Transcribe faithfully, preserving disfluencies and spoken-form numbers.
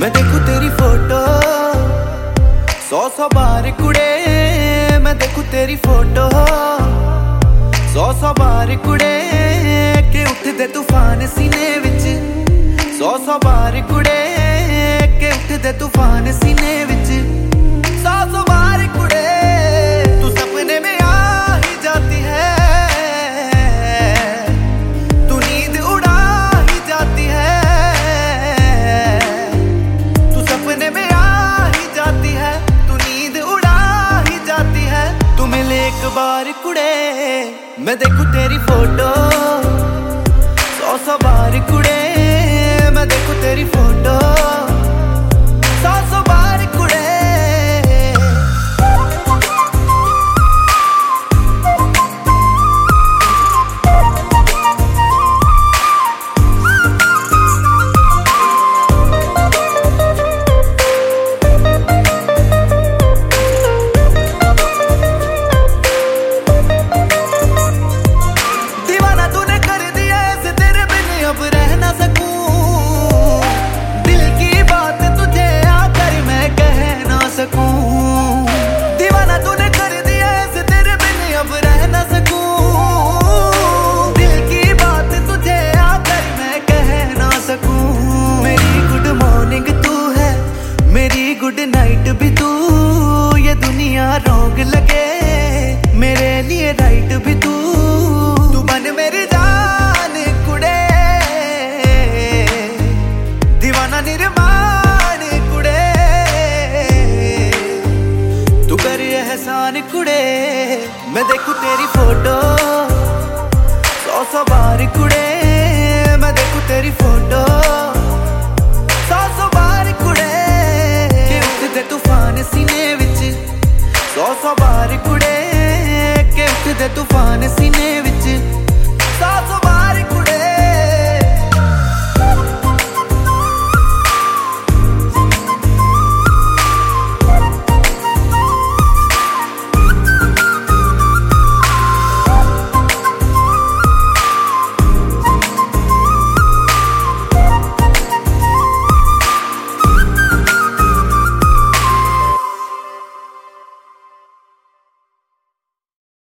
मैं देखूं तेरी फोटो सौ सौ बार कुड़े। मैं देखूं तेरी फोटो सौ सौ बार कुड़े के उठदे तूफान सीने विच। सौ सौ बार कुड़े के उठदे तूफान सीने विच। सौ सौ बार कुड़े तू सपने में आ ही जाती है। तू नींद उड़ा ही जाती है। तू सपने में आ ही जाती है। तू नींद उड़ा ही जाती है। तू मिले एक बार कुड़े मैं देखूं तेरी फोटो सौ सौ बार कुड़े। मैं देखूं तेरी फोटो सौ सौ बार कुड़े। दीवाना तूने कर दिया ऐसे तेरे बिन अब रह ना सकूं। दिल की बात तुझे आकर मैं कह ना सकूं। दीवाना तूने कर दिया ऐसे तेरे बिन अब रह ना सकूं। दिल की बात तुझे आकर मैं कह ना सकूं। मेरी गुड मॉर्निंग तू है, मेरी गुड नाइट भी तू। ये दुनिया रॉन्ग लगे मेरे लिए राइट भी तू। तू बन मेरी जान कुड़े, दीवाना निर्माण कुड़े। तू कर एहसान कुड़े मैं देखूं तेरी फोटो सौ सौ बार कुड़े। मैं देखूं तेरी फोटो सौ सौ बार कुड़े के उठदे तूफान सीने विच। सौ सौ बार कुड़े के उठदे तूफान सीने विच।